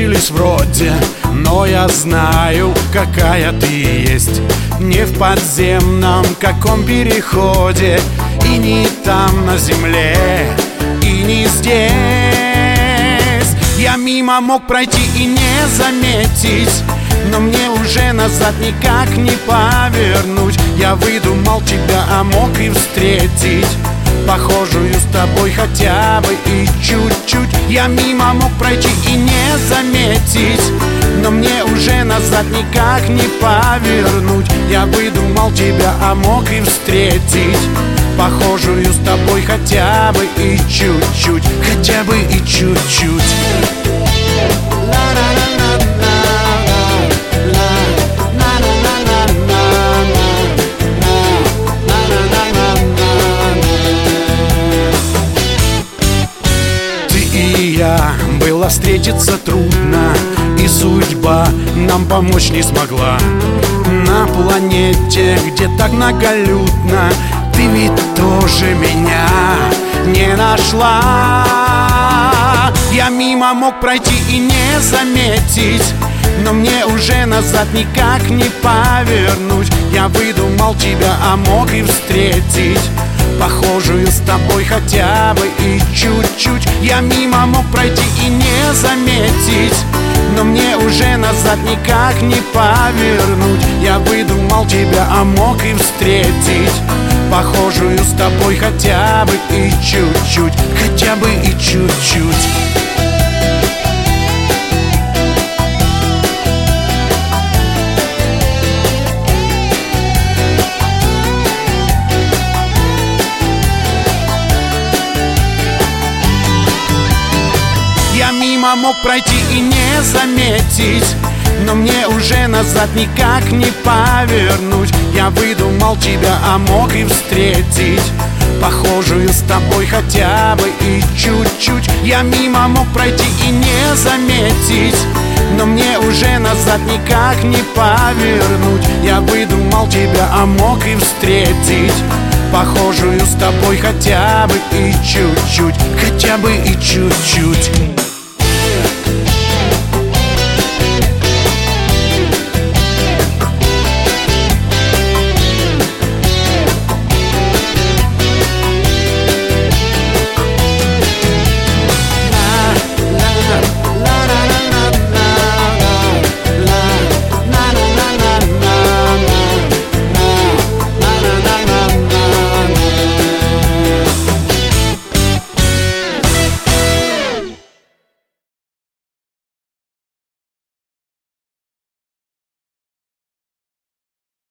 учились вроде, но я знаю, какая ты есть. Не в подземном каком переходе, и не там на земле, и не здесь. Я мимо мог пройти и не заметить, но мне уже назад никак не повернуть. Я выдумал тебя, а мог и встретить похожую с тобой хотя бы и чуть-чуть. Я мимо мог пройти и не заметить, но мне уже назад никак не повернуть. Я выдумал тебя, а мог и встретить похожую с тобой хотя бы и чуть-чуть, хотя бы и чуть-чуть. Было встретиться трудно, и судьба нам помочь не смогла. На планете, где так многолюдно, ты ведь тоже меня не нашла. Я мимо мог пройти и не заметить, но мне уже назад никак не повернуть. Я выдумал тебя, а мог и встретить похожую с тобой хотя бы и чуть-чуть. Я мимо мог пройти и не заметить, но мне уже назад никак не повернуть. Я выдумал тебя, а мог и встретить похожую с тобой хотя бы и чуть-чуть, хотя бы и чуть-чуть. Я мимо мог пройти и не заметить, но мне уже назад никак не повернуть. Я выдумал тебя, а мог и встретить похожую с тобой хотя бы и чуть-чуть. Я мимо мог пройти и не заметить, но мне уже назад никак не повернуть. Я выдумал тебя, а мог и встретить похожую с тобой хотя бы и чуть-чуть, хотя бы и чуть-чуть.